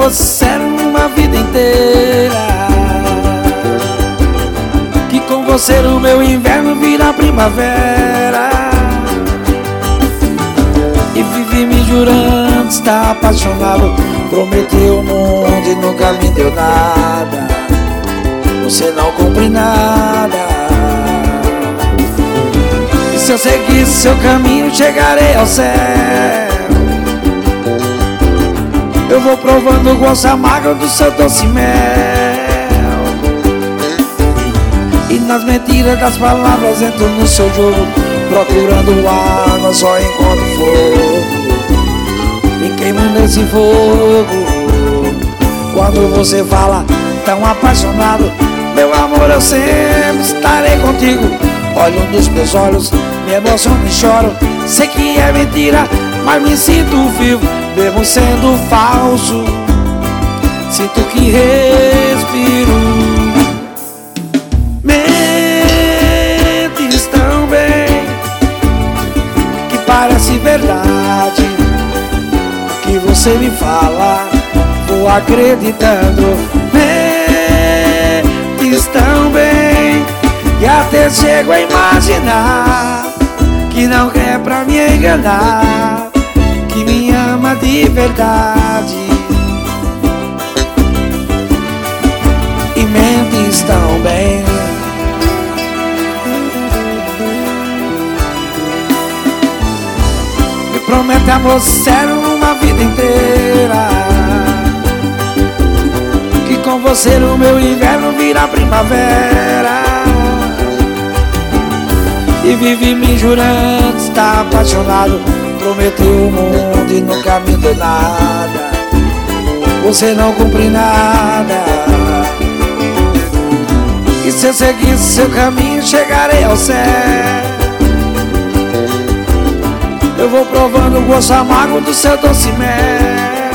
você uma vida inteira, que com você o meu inverno vira primavera. E vivi me jurando estar apaixonado, prometeu o mundo e nunca me deu nada. Você não cumpre nada. E se eu seguir seu caminho chegarei ao céu. Eu vou provando o gosto amargo do seu doce mel. E nas mentiras das palavras entro no seu jogo, procurando água só encontro fogo. Me queimo nesse fogo. Quando você fala tão apaixonado, meu amor, eu sempre estarei contigo. Olho nos meus olhos, me emociono e choro. Sei que é mentira, mas me sinto vivo, mesmo sendo falso. Sinto que respiro. Mentes tão bem que parece verdade. O que você me fala, vou acreditando. Mentes tão bem que até chego a imaginar que não quer pra me enganar, que me ama de verdade. E mentes tão bem. Me promete amor sério uma vida inteira, que com você o meu inverno vira primavera. E vivi me jurando estar apaixonado, prometeu o mundo e nunca me deu nada. Você não cumpre nada. E se eu seguir seu caminho chegarei ao céu. Eu vou provando o gosto amargo do seu doce mel.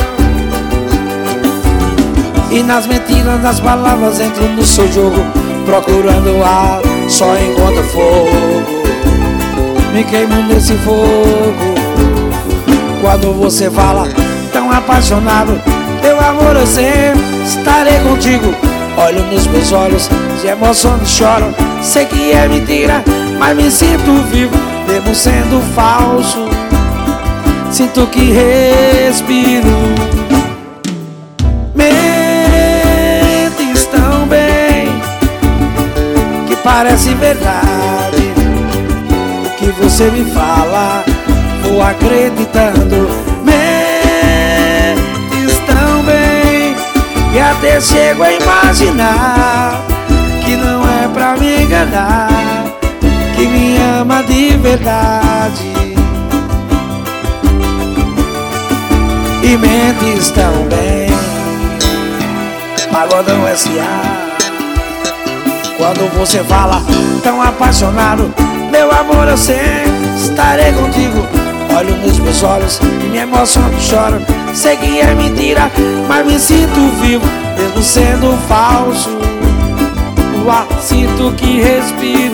E nas mentiras das palavras entro no seu jogo, procurando ar, só encontro fogo. Me queimo nesse fogo. Quando você fala tão apaixonado, meu amor, eu sempre estarei contigo. Olho nos meus olhos, de emoção e choro. Sei que é mentira, mas me sinto vivo, mesmo sendo falso. Sinto que respiro. Mentes tão bem que parece verdade. O que você me fala, vou acreditando. Mentes tão bem e até chego a imaginar que não é pra me enganar, que me ama de verdade. E mentes tão bem. Pagodão S.A. Quando você fala tão apaixonado, meu amor, eu sempre estarei contigo. Olho nos meus olhos, me emociono e choro. Sei que é mentira, mas me sinto vivo, mesmo sendo falso. Sinto que respiro.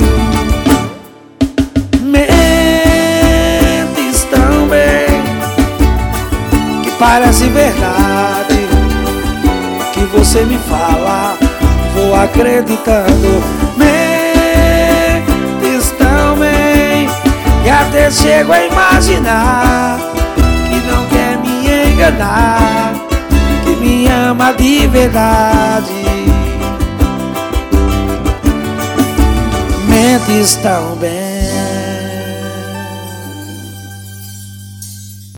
Mentes tão bem que parece verdade. O que você me fala, vou acreditando. Mentes tão bem e até chego a imaginar que não quer me enganar, que me ama de verdade. Mentes tão bem.